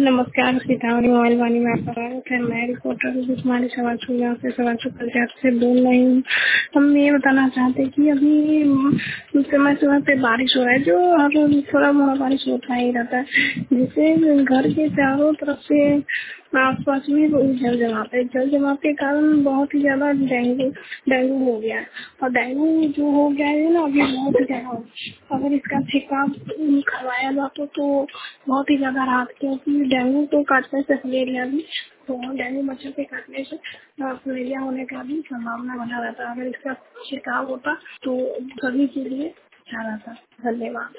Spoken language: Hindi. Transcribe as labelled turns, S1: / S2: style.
S1: नमस्कार, सीतामढ़ी मोबाइल वाणी में आपका स्वागत है। मैं रिपोर्टर तुम्हारे सवाल यहाँ से सवाल पंचायत से बोल रही हूँ। हम ये बताना चाहते हैं कि अभी समय समय पे बारिश हो रहा है, जो हर रोज थोड़ा मोड़ा बारिश होता ही रहता है, जिससे घर के चारों तरफ से आसपास में जल जमाव के कारण बहुत ही ज्यादा डेंगू हो गया है। और डेंगू जो हो गया है ना, अभी बहुत ही ज्यादा, अगर इसका छिड़काव करवाया जाता तो बहुत ही ज्यादा राहत, क्योंकि डेंगू को काटने से मलेरिया भी, तो डेंगू मच्छर के काटने से मलेरिया होने का भी संभावना बना रहता है। अगर इसका छिड़काव होता तो सभी के लिए अच्छा रहता। धन्यवाद।